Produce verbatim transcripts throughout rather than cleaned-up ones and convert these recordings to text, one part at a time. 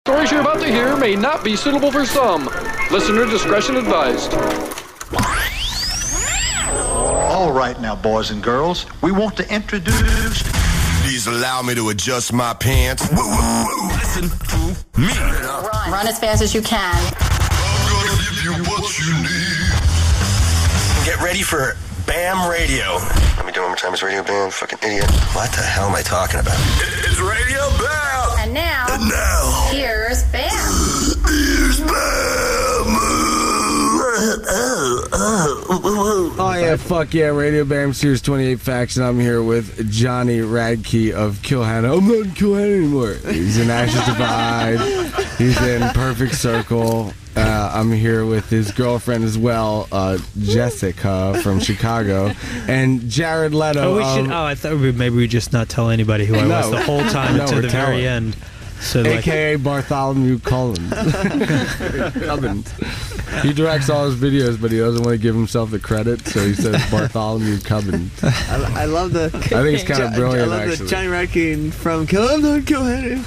stories you're about to hear may not be suitable for some. Listener discretion advised. All right now, boys and girls, we want to introduce... Please allow me to adjust my pants. Woo, woo, woo. Listen to me. Run. Run as fast as you can. I'm gonna give you what you need. Get ready for BAM Radio. Let me do it one more time. It's Radio BAM. Fucking idiot. What the hell am I talking about? It's Radio BAM. And now, and now, here's BAM. Here's BAM. Oh, oh, oh, oh yeah, fuck yeah, Radio BAM Series twenty-eight Faction. I'm here with Johnny Radke of Kill Hannah. I'm not in Kill Hannah anymore. He's in Ashes Divide. He's in Perfect Circle. Uh, I'm here with his girlfriend as well, uh, Jessica from Chicago, and Jared Leto. Oh, we um, should. Oh, I thought we, maybe we just not tell anybody who I no. was the whole time no, until the telling. very end. So, A K A like, Bartholomew Collins. Cubbins. He directs all his videos, but he doesn't want to give himself the credit, so he says Bartholomew Cubbins. I, I love the. I think it's kind of brilliant. I love actually. the Johnny Radke from Kill Him, Don't Kill Him.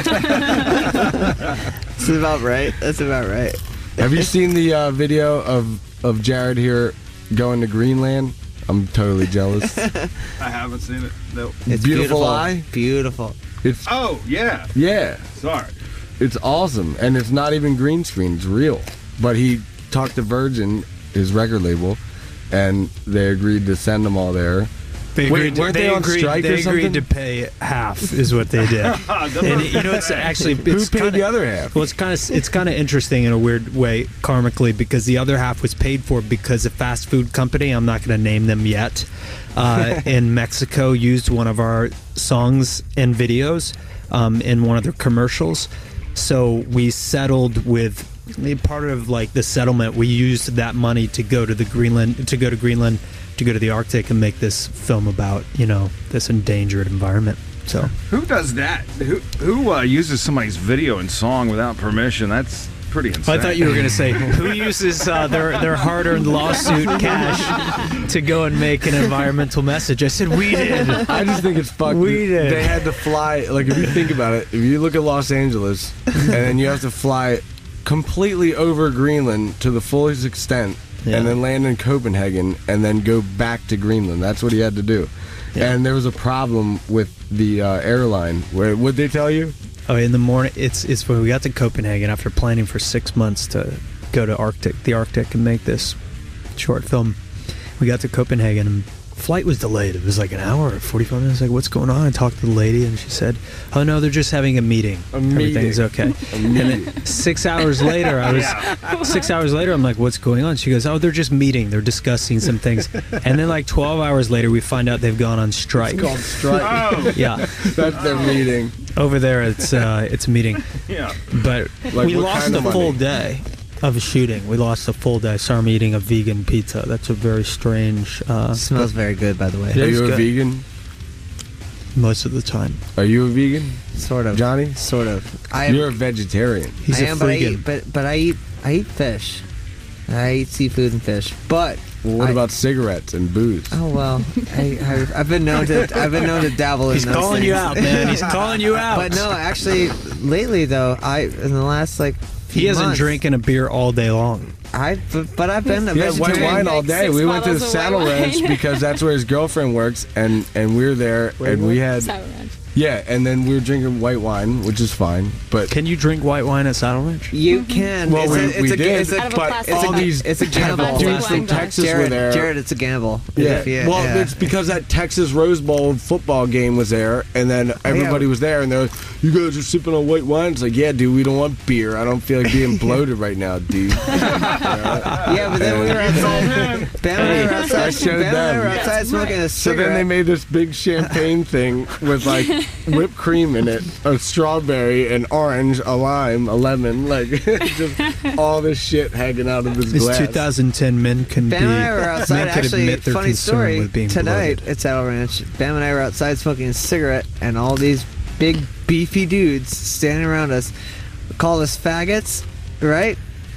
That's about right. That's about right. Have you seen the uh, video of of Jared here going to Greenland? I'm totally jealous. I haven't seen it. No. It's beautiful, beautiful eye. Beautiful. It's oh yeah. Yeah. Sorry. It's awesome, and it's not even green screen. It's real. But he talked to Virgin, his record label, and they agreed to send them all there. They Wait, agreed, weren't they, they on agreed, strike they or something? agreed to pay half, is what they did. And you know, it's actually it's who paid kinda, the other half? Well, it's kind of it's kind of interesting in a weird way, karmically, because the other half was paid for because a fast food company, I'm not going to name them yet, uh, in Mexico used one of our songs and videos um, in one of their commercials. So we settled with part of like the settlement. We used that money to go to the Greenland to go to Greenland. to go to the Arctic and make this film about, you know, this endangered environment. So who does that? Who who uh, uses somebody's video and song without permission? That's pretty insane. I thought you were going to say who uses uh, their their hard-earned lawsuit cash to go and make an environmental message. I said we did. I just think it's fucked. We did. They had to fly. Like if you think about it, if you look at Los Angeles and then you have to fly completely over Greenland to the fullest extent. Yeah. And then land in Copenhagen, and then go back to Greenland. That's what he had to do. Yeah. And there was a problem with the uh, airline. Where would they tell you? Oh, in the morning, it's it's when we got to Copenhagen after planning for six months to go to Arctic, the Arctic, and make this short film. We got to Copenhagen, and flight was delayed. It was like an hour or forty-five minutes. Like, what's going on? I talked to the lady, and she said, "Oh no, they're just having a meeting. A meeting. Everything's okay." And then six hours later, I was yeah. six hours later. I'm like, "What's going on?" She goes, "Oh, they're just meeting. They're discussing some things." And then like twelve hours later, we find out they've gone on strike. It's called strike. Oh. Yeah, that's their meeting. Over there, it's uh, it's a meeting. Yeah, but like we lost kind a of full money? day of shooting. We lost a full day. So I'm eating a vegan pizza. That's a very strange. Uh, smells very good, by the way. Are you a good. vegan? Most of the time. Are you a vegan? Sort of, Johnny. Sort of. I am, You're a vegetarian. He's I a am, but I, freaking. eat, but but I eat I eat fish. I eat seafood and fish. But well, what I, about cigarettes and booze? Oh well, I, I I've been known to I've been known to dabble in He's those calling things. you out, man. He's calling you out. But no, actually, lately though, I in the last like. He isn't months, drinking a beer all day long. I, but, but I've been a He had white vegetarian. wine all day. Like we went to the six Saddle bottles of white Ranch wine. because that's where his girlfriend works, and and we were there, Where and we had Saddle Ranch. yeah, and then we were drinking white wine, which is fine. But Can you drink white wine at Saddle Ranch? You can. Well, it's we- a, it's we a, did, It's a, Out of a but plastic all bag. these it's a gamble. dudes from Wine glass. Texas Jared, were there. Jared, it's a gamble. Yeah. If you- well, yeah. it's because that Texas Rose Bowl football game was there, and then everybody Yeah. was there, and they're like, "You guys are sipping on white wine." It's like, "Yeah, dude, we don't want beer. I don't feel like being bloated right now, dude." Yeah, but then we were outside. Bam and I were outside. I showed Bam and I were them. outside smoking a So cigarette. then they made this big champagne thing with like whipped cream in it, a strawberry, an orange, a lime, a lemon, like just all this shit hanging out of this It's glass. two thousand ten. Men can Bam be. and I were outside. men could Actually, admit their funny concern story. with being Tonight bloated. at Saddle Ranch, Bam and I were outside smoking a cigarette, and all these big beefy dudes standing around us called us faggots, right?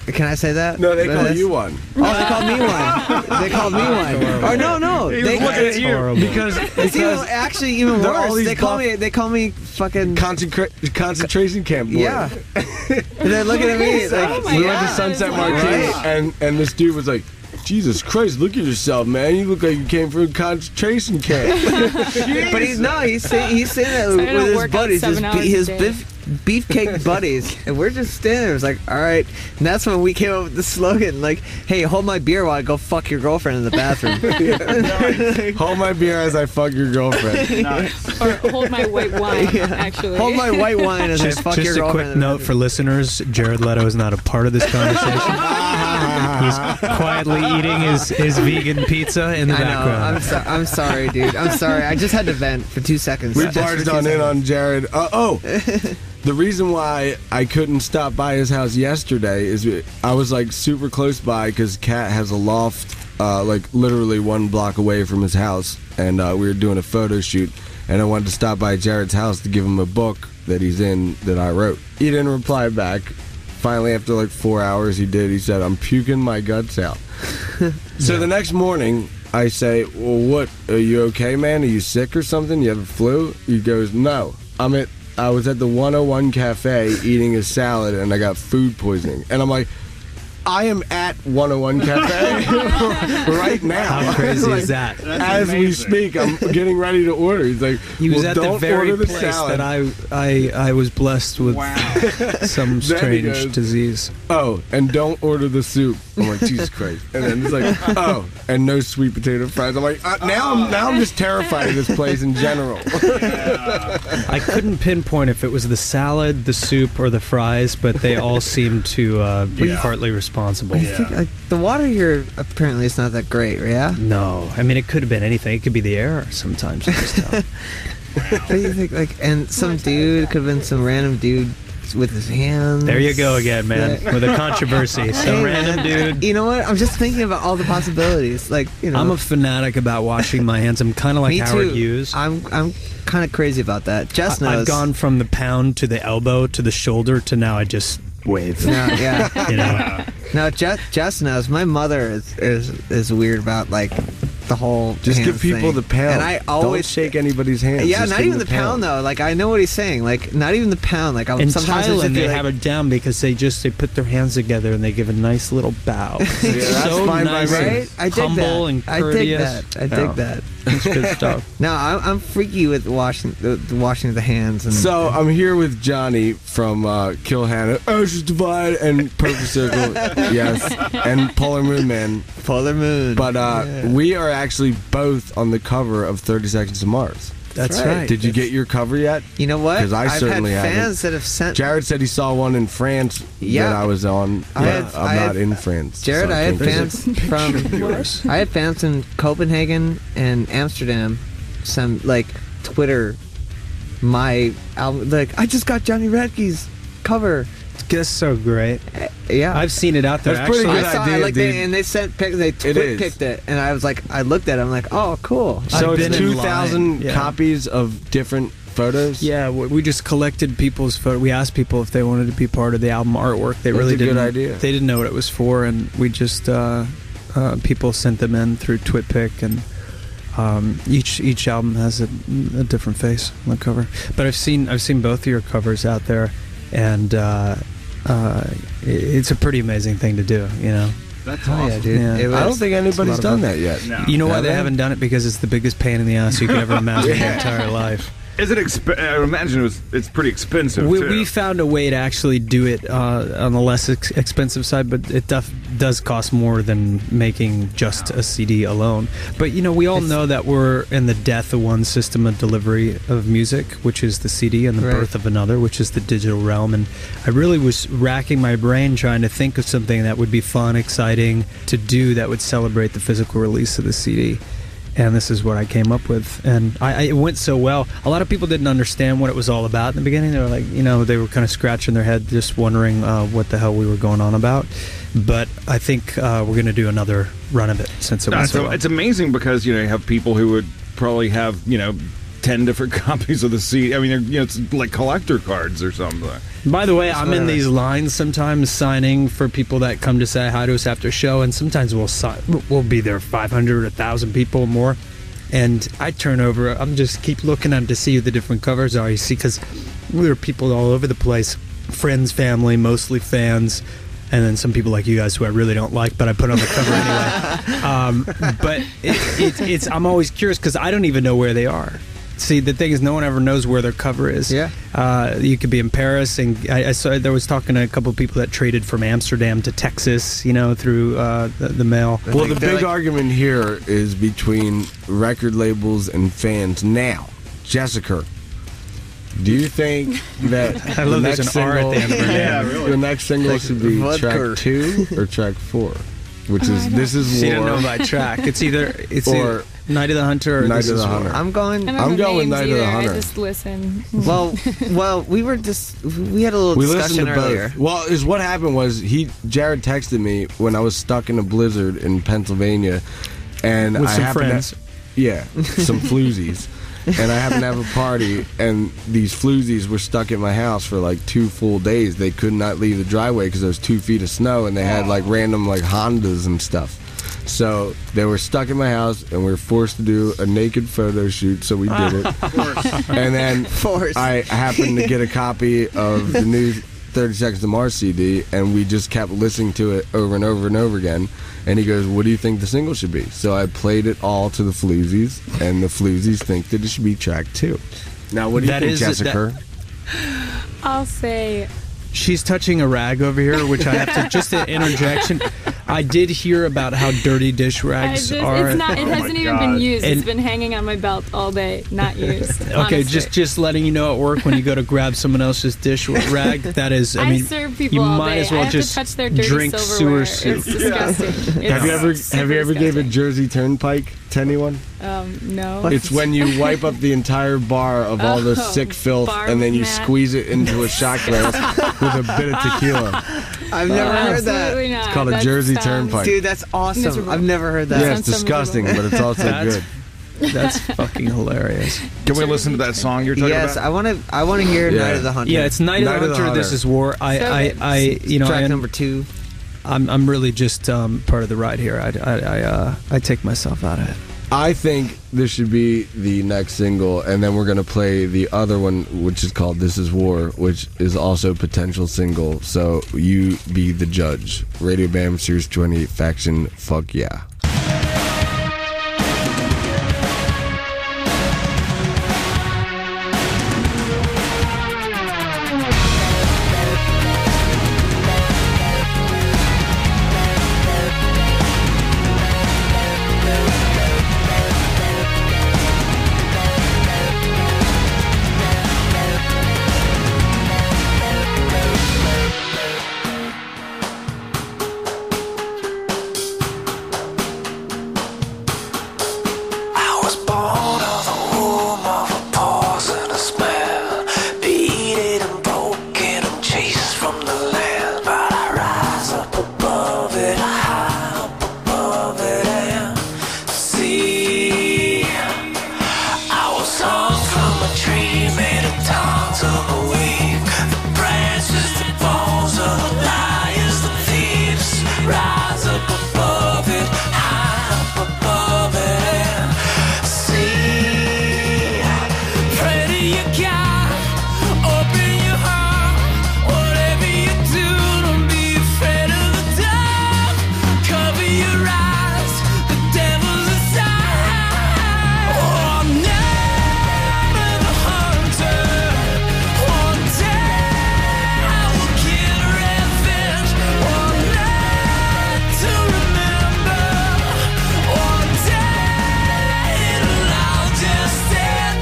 Can I say that? No, they call That's- you one. Oh, they called me one. They called me one. Or no, no. He was They, looking at you. Horrible. Because, it's even, because actually even there are all worse. these They call buff- me. They call me fucking. concentra- concentration camp boy. Yeah. And they're looking at me like. Oh my we went to God. Sunset Right. Martini, and, and this dude was like, Jesus Christ, look at yourself, man. You look like you came from a concentration camp. But he's no. He's saying he's saying that So I don't with his work out buddies, his, seven be- hours a his day. beef, beefcake buddies, and we're just standing there. It's like, all right. And that's when we came up with the slogan, like, "Hey, hold my beer while I go fuck your girlfriend in the bathroom." Hold my beer as I fuck your girlfriend. Or hold my white wine, Yeah. actually. Hold my white wine as Just, I fuck your just a girlfriend. quick in the note for listeners: Jared Leto is not a part of this conversation. He's quietly eating his, his vegan pizza in the I know. background. I'm, so, I'm sorry, dude. I'm sorry. I just had to vent for two seconds. We Just for barged two on in seconds. on Jared. Uh, oh, the reason why I couldn't stop by his house yesterday is I was like super close by because Kat has a loft, uh, like literally one block away from his house, and uh, we were doing a photo shoot, and I wanted to stop by Jared's house to give him a book that he's in that I wrote. He didn't reply back. Finally, after like four hours, he did. He said, "I'm puking my guts out." So the next morning, I say, "Well, what? Are you okay, man? Are you sick or something? You have a flu?" He goes, "No, I'm at. I was at the one oh one Cafe eating a salad, and I got food poisoning." And I'm like, "I am at one oh one Cafe right now." How crazy Like, is that? As we speak, I'm getting ready to order. He's like, He was "Well, at the don't very order the place salad." that I, I I was blessed with some Then he strange goes, disease. "Oh, and don't order the soup." I'm like, Jesus Christ. And then it's like, "Oh, and no sweet potato fries." I'm like, uh, now I'm now I'm just terrified of this place in general. I couldn't pinpoint if it was the salad, the soup, or the fries, but they all seemed to uh, be Yeah. partly responsible. I think, like, the water here apparently is not that great, yeah? No, I mean it could have been anything. It could be the air sometimes. You just tell. What do you think? Like, and some dude, it could have been some random dude with his hands. There you go again, man, Yeah. with a controversy. Some Hey, random man, dude. You know what? I'm just thinking about all the possibilities. Like, you know, I'm a fanatic about washing my hands. I'm kind of like me Howard too. Hughes. I'm I'm kind of crazy about that. Jess knows. I've gone from the pound to the elbow to the shoulder to now I just wave. No, yeah. You know, No, Jess, Jess knows. My mother is, is is weird about like the whole. Just hands give people thing. the pound. And I always don't shake anybody's hands. Yeah, Just not give even them the pound, though. Like I know what he's saying. Like not even the pound. Like I'll in sometimes I'll just Thailand be they like, have it down because they just they put their hands together and they give a nice little bow. Yeah, that's so fine by nice, me. and right? I dig humble that. and I dig courteous. that. I dig Oh, that. It's good stuff. No, I'm, I'm freaky with washing the, the washing of the hands. And So I'm here with Johnny from uh, Kill Hannah, Ashes Divide, and Perfect Circle, yes, and Polar Moon Man. Polar Moon. But uh, Yeah. we are actually both on the cover of thirty Seconds to Mars. That's right. right. Did you get your cover yet? You know what? 'Cause I I've certainly had haven't. fans that have sent. Jared said he saw one in France Yeah. that I was on. I but had- I'm I not had- in France. Jared, so I had can't fans from. I had fans in Copenhagen and Amsterdam. Some like Twitter. My album, like I just got Johnny Radke's cover. That's so great. Uh, Yeah, I've seen it out there. That's pretty actually. good I saw idea, it, like dude. they, and they sent pics. They It twit is. picked it, and I was like, I looked at it. I'm like, oh, cool. So I've it's been in two thousand line, yeah. copies of different photos. Yeah, we we just collected people's photo. We asked people if they wanted to be part of the album artwork. They That's really a good didn't. idea. They didn't know what it was for, and we just uh, uh, people sent them in through TwitPic, and um, each each album has a, a different face on the cover. But I've seen I've seen both of your covers out there, and uh, uh, it- it's a pretty amazing thing to do. You know. That's Oh awesome. yeah, dude. Yeah. It was, I don't think anybody's It's a lot of done fun. that yet. No. You know why Have they they? haven't done it? Because it's the biggest pain in the ass you could ever imagine in your entire life. Is it? Exp- I imagine it was. It's pretty expensive. We, too. we found a way to actually do it uh, on the less ex- expensive side, but it def- does cost more than making just a C D alone. But you know, we all It's- know that we're in the death of one system of delivery of music, which is the C D, and the Right. birth of another, which is the digital realm. And I really was racking my brain trying to think of something that would be fun, exciting to do that would celebrate the physical release of the C D. And this is what I came up with, and I, I, it went so well. A lot of people didn't understand what it was all about in the beginning. They were like, you know, they were kind of scratching their head, just wondering uh, what the hell we were going on about. But I think uh, we're going to do another run of it since it No, went it's, so well. it's amazing because you know you have people who would probably have you know ten different copies of the C D. I mean, they're, you know, it's like collector cards or something. By the way, I'm in these lines sometimes signing for people that come to say hi to us after show, and sometimes we'll si- we'll be there five hundred, one thousand people or more, and I turn over. I'm just keep looking at them to see who the different covers are. You see, because there are people all over the place, friends, family, mostly fans, and then some people like you guys who I really don't like, but I put on the cover anyway. Um, but it, it, it's I'm always curious because I don't even know where they are. See, the thing is, no one ever knows where their cover is. Yeah. Uh, you could be in Paris, and I, I saw there was talking to a couple of people that traded from Amsterdam to Texas, you know, through uh, the, the mail. Well, the big like- argument here is between record labels and fans. Now, Jessica, do you think that I the love next there's an R single, at the end of her name. Yeah, really. the next single should be Vodka. track two or track four? Which Oh, is I This Is She War. didn't know by track. It's either it's Or either Night of the Hunter or Night This of Is the War. Hunter. I'm going. I don't I'm know going with names Night of the either. Hunter. I just listen. Well, well, we were just we had a little We listened discussion to earlier. both. Well, is what happened was he Jared texted me when I was stuck in a blizzard in Pennsylvania, and With I some happened friends. To, yeah, some floozies, and I happened to have a party, and these floozies were stuck at my house for like two full days. They could not leave the driveway because there was two feet of snow, and they had like random like Hondas and stuff. So they were stuck in my house, and we were forced to do a naked photo shoot. So we did it, and then Forced. I happened to get a copy of the new thirty Seconds to Mars C D, and we just kept listening to it over and over and over again. And he goes, "What do you think the single should be?" So I played it all to the floozies, and the floozies think that it should be track two. Now, what do you That think, is- Jessica? I'll say She's touching a rag over here, which I have to just an interjection. I did hear about how dirty dish I rags just, are. it's not. It Oh my hasn't even God. been used. And- It's been hanging on my belt all day, not used. Okay, honestly. just just letting you know at work when you go to grab someone else's dish rag. That is, I I mean, serve people you all might day. as well I have just to touch their dirty drink silverware. sewer soup. It's disgusting. It's Have you ever super have you ever gave a disgusting. Jersey Turnpike to anyone? Um, no. It's when you wipe up the entire bar of all the Oh, sick filth, bar and then you mat. squeeze it into a shot glass with a bit of tequila. I've never heard that. Absolutely not. It's called a That Jersey sounds- Turnpike. Dude, that's awesome. Miserable. I've never heard that. Yeah, it's sounds so disgusting, but it's also That's- good. That's fucking hilarious. Can we listen to that song you're talking Yes, about? I want to. I want to hear Yeah. Night of the Hunter. Yeah, it's Night, Night of the Hunter. This is War. I, So I, good. I, you know, track I, number two. I'm, I'm really just um, part of the ride here. I, I, I, uh, I take myself out of it. I think this should be the next single, and then we're gonna play the other one, which is called "This Is War," which is also potential single. So you be the judge. Radio Bam Series twenty-eight Faction. Fuck yeah. I was born of the womb of a poisonous man, beaten and broken and chased from the land. But I rise up above it, high up above it, and see. I was hung from a tree made of tongues of a weak, the branches, the bones of the liars, the thieves. Rise up above it, high up above it, and see. Pray to your God, open your heart. Whatever you do, don't be afraid of the dark. Cover your eyes, the devil's inside. Oh, night of the hunter. One day I will get revenge. One night to remember. One day it'll all just end.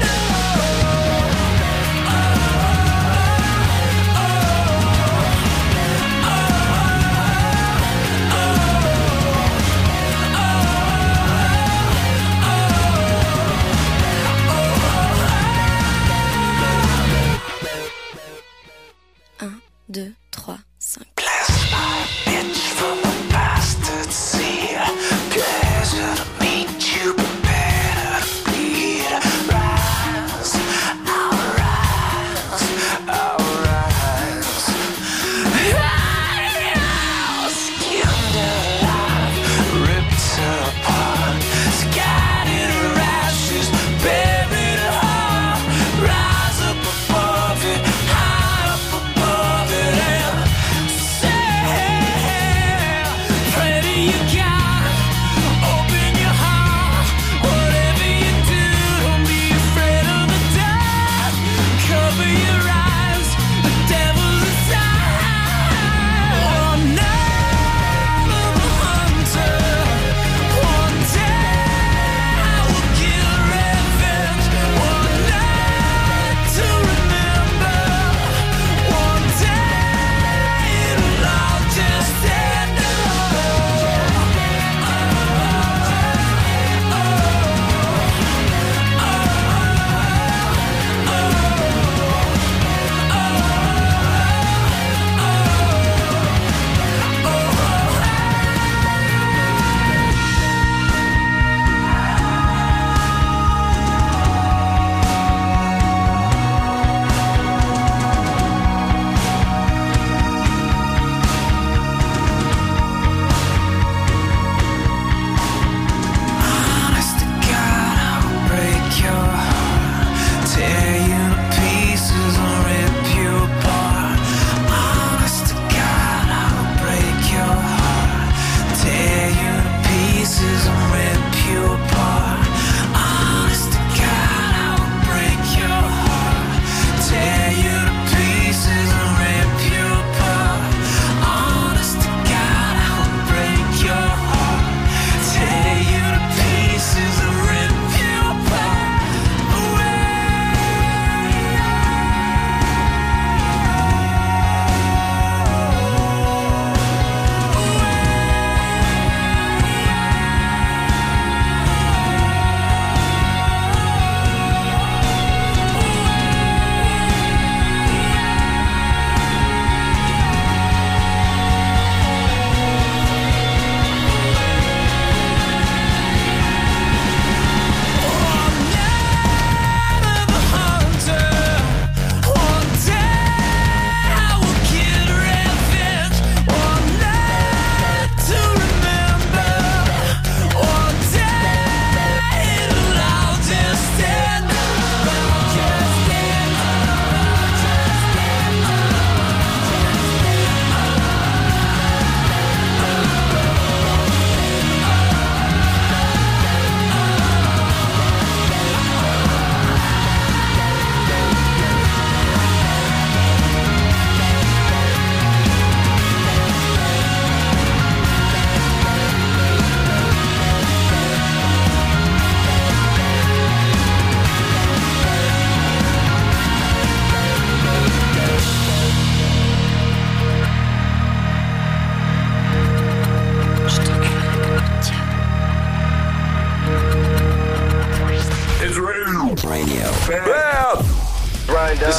deux, trois, cinq. Bless my bitch from the bastard sea. Pleasure to meet you, prepare to bleed. Rise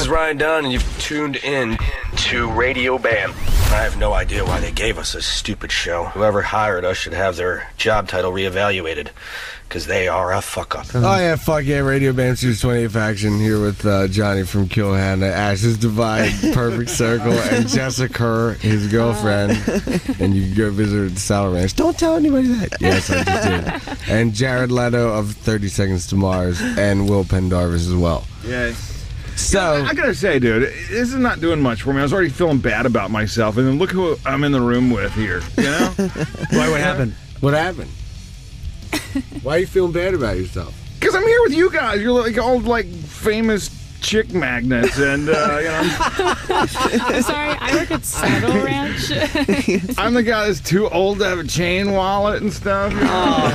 is Ryan Dunn, and you've tuned in to Radio Bam. I have no idea why they gave us this stupid show. Whoever hired us should have their job title reevaluated, because they are a fuck-up. Oh yeah, fuck yeah, Radio Bam Series twenty-eight Faction here with uh, Johnny from Kill Hannah, Ashes Divide, Perfect Circle, and Jessica Kerr, his girlfriend. And you can go visit her at the Saddle Ranch. Don't tell anybody that. Yes, I just did. And Jared Leto of thirty Seconds to Mars, and Will Pendarvis as well. Yeah. So I gotta say, dude, this is not doing much for me. I was already feeling bad about myself, and then look who I'm in the room with here. You know? Why? What happened? What happened? Why are you feeling bad about yourself? Because I'm here with you guys. You're like all like famous chick magnets, and uh, you know. I'm sorry, I work at Saddle Ranch. I'm the guy that's too old to have a chain wallet and stuff. You know?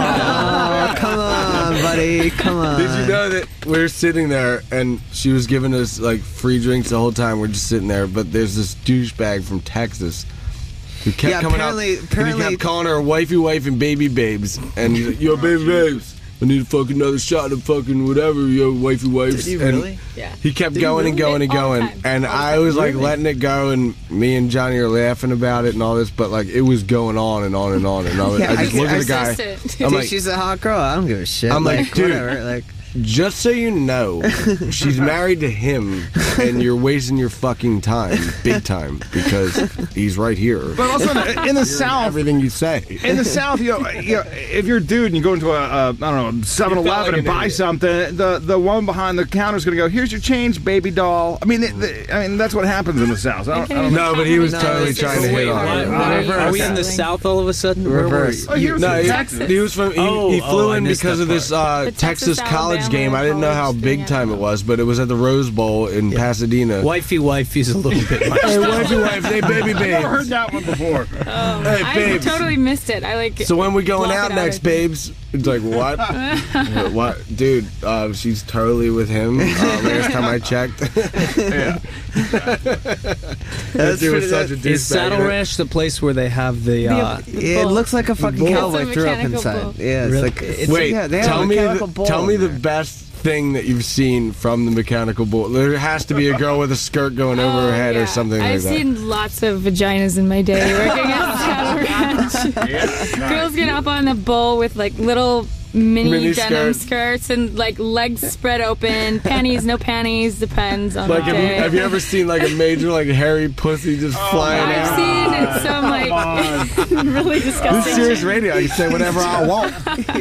Oh, come on, buddy, come on. Did you know that we're sitting there and she was giving us like free drinks the whole time? We're just sitting there, but there's this douchebag from Texas who kept Yeah, coming up apparently- and he apparently- kept calling her wifey wife and baby babes, and he's like, yo baby babes, I need a fucking another shot of fucking whatever, yo wifey wives. Did he And really? Yeah. he kept Did he going and really? going and All the going, time. and All the I time. was like Really? letting it go, and me and Johnny are laughing about it and all this, but like it was going on and on and on, and I, was, Yeah, I just I- looked I at the guy. Persistent. I'm Dude, like, she's a hot girl. I don't give a shit. I'm like, dude. whatever. Like, just so you know, she's married to him, and you're wasting your fucking time, big time, because he's right here. But also in the Hearing South, everything you say. in the South, you know, you know, if you're a dude and you go into a, a I don't know, seven eleven like and an buy idiot. something, the the woman behind the counter is going to go, "Here's your change, baby doll." I mean, the, the, I mean that's what happens in the South. I don't, I don't know. No, but he was No, totally it's trying to just- hit wait, on why- her. why- Are, are we in the South all of a sudden? Where were Reverse. Oh, he was No, from he, Texas. he was from. He, Oh, he flew oh, I in missed because that of this uh, The Texas, Texas, college Alabama game. I didn't know how college big thing, time it was, but it was at the Rose Bowl in Pasadena. Wifey, wifey's a little bit much. Hey, wifey, wife, hey, baby, Never heard babes. that one before. Oh, Hey, I babes. totally missed it. I like. So when we going block out it next, of- babes? It's like, what? what? What? Dude, uh, she's totally with him. Uh, last time I checked. Yeah. That dude was such a douchebag. Is Saddle Ranch the place where they have the? Uh, The yeah, it bull. looks like a fucking bull. cowboy It's a threw up mechanical inside. bull. Yeah, it's Really? like it's, Wait, yeah, they have tell a me, mechanical the, bull tell me in the there. best thing that you've seen from the mechanical bull. There has to be a girl with a skirt going over Oh, her head yeah. or something I've like that. seen lots of vaginas in my day working at Saddle Ranch. Yeah. Girls get up on the bull with like little mini, Mini denim skirts. skirts and like legs spread open, panties, no panties, depends on Like, the have you, day. have you ever seen like a major like hairy pussy just flying I've out? seen some like really This is disgusting. serious radio. I can say whatever I want.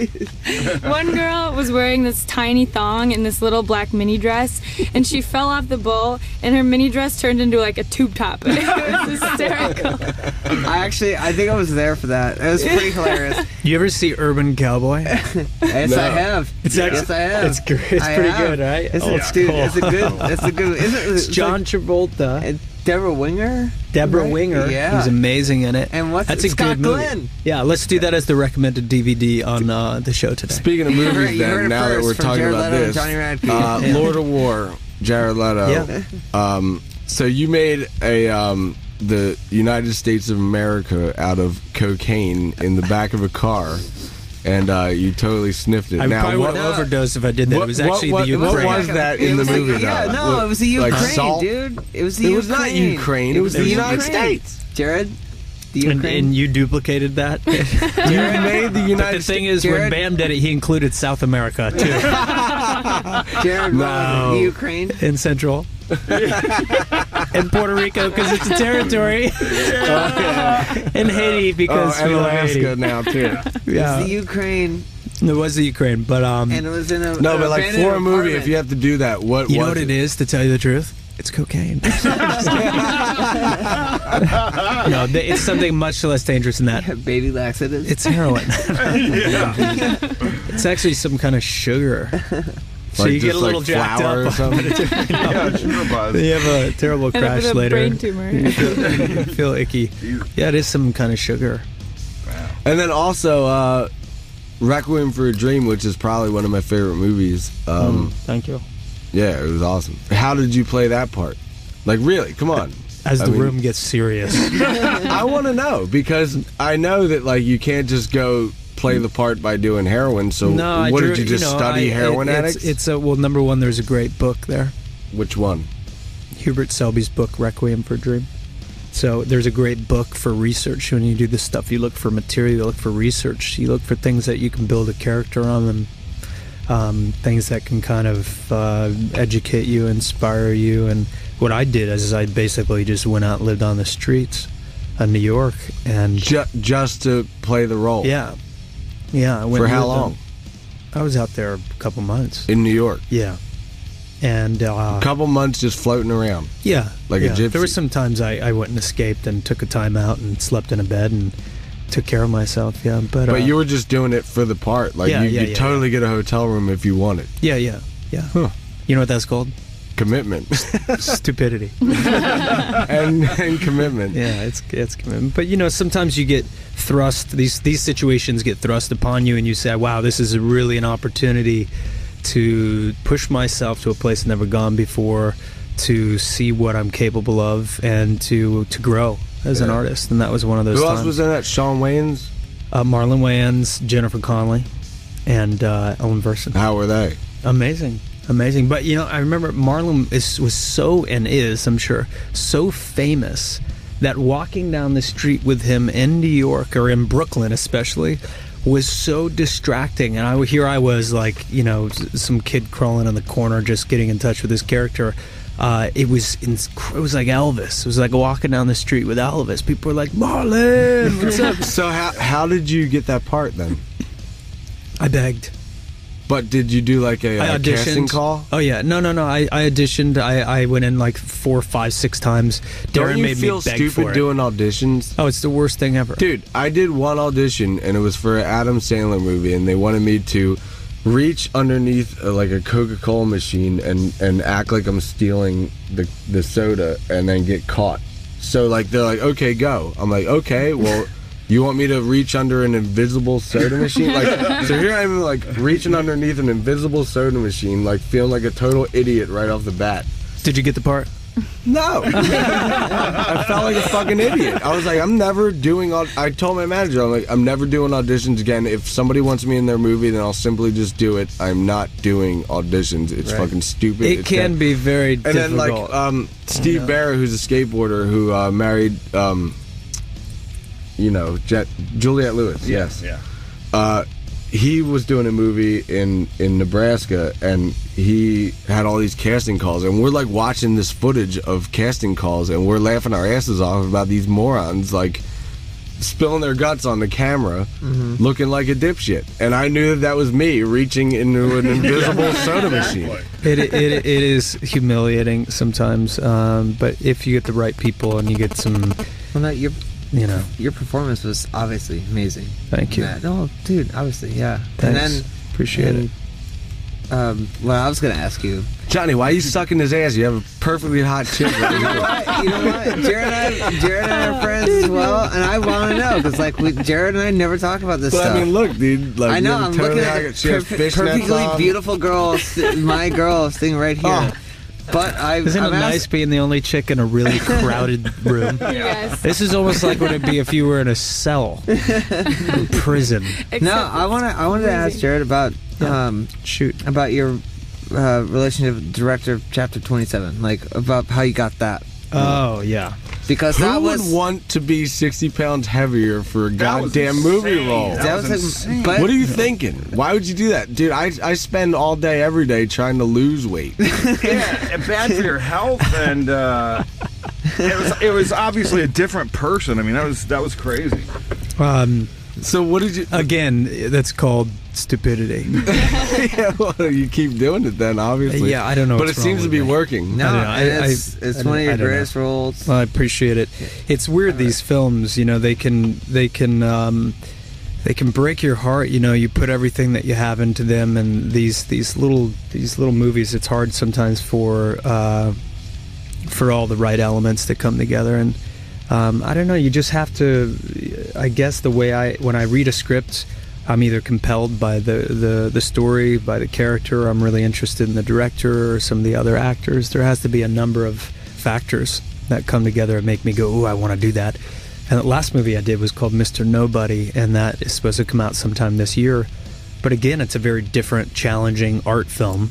One girl was wearing this tiny thong and this little black mini dress, and she fell off the bull, and her mini dress turned into like a tube top. It was hysterical. I actually, I think I was there for that. It was pretty hilarious. you ever see Urban Cowboy? Yes, No. I have. It's yes, actually- I have. it's gr- it's I pretty have. good, right? It's, Oh, it's, dude, cool. it's a good. It's a good. Isn't it? It's John Travolta, and Deborah Winger. Deborah right? Winger. Yeah. He's amazing in it. And what's That's a Scott good movie. Glenn. Yeah, let's do that as the recommended D V D on uh, the show today. Speaking of You heard- movies, you heard then it now that first we're from talking Jared about Leto and this, Johnny Radke. uh, Yeah. Lord of War, Jared Leto. Yeah. Um, so you made a um, the United States of America out of cocaine in the back of a car, and uh, you totally sniffed it. I now, probably would what, have overdosed if I did that. what- it was what- actually what- the what Ukraine. was that in It the was like- movie? yeah, though? no, What- it was the like Ukraine, salt? dude. It was the It Ukraine. was not Ukraine. It was the United States. Jared, the and, Ukraine. and you duplicated that. You made the But United the thing is, when Jared- Bam did it, he included South America too, Jared, No. the Ukraine. in Central, and Puerto Rico because it's a territory, and Haiti because Oh, and we love Alaska Haiti. now too. It was Yeah, the Ukraine, it was the Ukraine, but um, and it was in a No, an but like abandoned for a movie, apartment. if you have to do that, what you know was what it is? To tell you the truth, it's cocaine. No, th- it's something much less dangerous than that. baby laxatives. It's heroin. It's actually some kind of sugar. So Like you get just a little like jacked flour up. or something? Yeah, sugar buzz. You have a terrible End up crash with a later. brain tumor. You feel, you feel icky. Yeah, it is some kind of sugar. And then also, uh, Requiem for a Dream, which is probably one of my favorite movies. Um, Thank you. Yeah, it was awesome. How did you play that part? Like, really? Come on. As I the mean- room gets serious. I want to know because I know that like you can't just go play the part by doing heroin. So no, I what drew- did you just know, study I- heroin it- addicts? It's, it's a well. Number one, there's a great book there. Which one? Hubert Selby's book, Requiem for a Dream. So there's a great book for research. When you do this stuff, you look for material, you look for research, you look for things that you can build a character on, and um, things that can kind of uh, educate you, inspire you. And what I did is I basically just went out and lived on the streets of New York. and Ju- Just to play the role? Yeah. Yeah. I went For and how lived on- long? I was out there a couple months. In New York? Yeah. And uh, a couple months just floating around. Yeah, like yeah. a gypsy. There were some times I, I went and escaped and took a time out and slept in a bed and took care of myself. Yeah, but But uh, you were just doing it for the part. Like Yeah, you yeah, could yeah, totally get a hotel room if you wanted. yeah, yeah, yeah. Huh. You know what that's called? Commitment. Stupidity. and and commitment. Yeah, it's it's commitment. But you know, sometimes you get thrust. These these situations get thrust upon you, and you say, "Wow, this is really an opportunity to push myself to a place I've never gone before, to see what I'm capable of, and to to grow as an Yeah. artist." And that was one of those Who times. else was in that? Shawn Wayans? Uh, Marlon Wayans, Jennifer Connelly, and uh, Ellen Burstyn. How were they? Amazing. Amazing. But, you know, I remember Marlon is, was so, and is, I'm sure, so famous that walking down the street with him in New York, or in Brooklyn especially, was so distracting. And I, here I was, like, you know, s- some kid crawling in the corner just getting in touch with his character. Uh, it was inc- it was like Elvis. It was like walking down the street with Elvis. People were like, Marlon, what's up? So how how did you get that part then? I begged. But did you do like a, I a casting auditioned. call? Oh yeah, no, no, no. I, I auditioned. I, I went in like four, five, six times. Don't Darren you made feel me beg stupid for it. doing auditions? Oh, it's the worst thing ever. Dude, I did one audition and it was for an Adam Sandler movie, and they wanted me to reach underneath uh, like a Coca-Cola machine and, and act like I'm stealing the the soda and then get caught. So like they're like, okay, go. I'm like, okay, well, you want me to reach under an invisible soda machine? Like, so here I'm like reaching underneath an invisible soda machine, like feeling like a total idiot right off the bat. Did you get the part? No. I felt like a fucking idiot. I was like, I'm never doing. Aud- I told my manager, I'm like, I'm never doing auditions again. If somebody wants me in their movie, then I'll simply just do it. I'm not doing auditions. It's Right. fucking stupid. It It's can that- be very And difficult. then like um, Steve Barra, who's a skateboarder who uh, married, um, you know, Jet, Juliette Lewis. Yes. Yeah. Uh, he was doing a movie in, in Nebraska, and he had all these casting calls, and we're like watching this footage of casting calls, and we're laughing our asses off about these morons like spilling their guts on the camera, Mhm. looking like a dipshit. And I knew that that was me reaching into an invisible soda machine. It, it, it is humiliating sometimes, um, but if you get the right people and you get some, Well, no, your you know, your performance was obviously amazing. Thank you. Yeah, no, dude, obviously, yeah. Thanks. And then Appreciate and, Um, well, I was gonna ask you, Johnny, why are you sucking his ass? You have a perfectly hot chick right you know here. what? You know what? Jared and I, Jared and I are friends as well, and I want to know because, like, we, Jared and I never talk about this But stuff. I mean, look, dude. Like, I know. you have a I'm totally looking at hot- the she has perf- fishnets perfectly on. beautiful girl, st- my girl, sitting right here. Oh. But I, Isn't I've it nice asked, being the only chick in a really crowded room? Yes. This is almost like what it'd be if you were in a cell, in prison. no, I want to. I wanted to ask Jared about um, shoot about your uh, relationship with director of Chapter twenty-seven, like about how you got that. Oh yeah, because Who that would was want to be sixty pounds heavier for a That was goddamn movie insane. role? That that was was, insane. like, but What are you thinking? Why would you do that? Dude, I, I spend all day, every day trying to lose weight. Yeah, and bad for your health, and uh, it was it was obviously a different person. I mean, that was that was crazy. um, So what did you... again, that's called stupidity. yeah, well, you keep doing it then, obviously. Yeah, I don't know But it what's wrong seems to with be me. working. no, I don't know. and I- it's, I- it's I one don't- of your I don't know. greatest roles. Well, I appreciate it. It's weird these films, you know, they can they can um, they can break your heart. You know, you put everything that you have into them, and these these little these little movies. It's hard sometimes for uh, for all the right elements to come together, and um, I don't know. You just have to. I guess the way I when I read a script, I'm either compelled by the, the, the story, by the character, I'm really interested in the director or some of the other actors. There has to be a number of factors that come together and make me go, ooh, I want to do that. And the last movie I did was called Mister Nobody, and that is supposed to come out sometime this year. But again, it's a very different, challenging art film.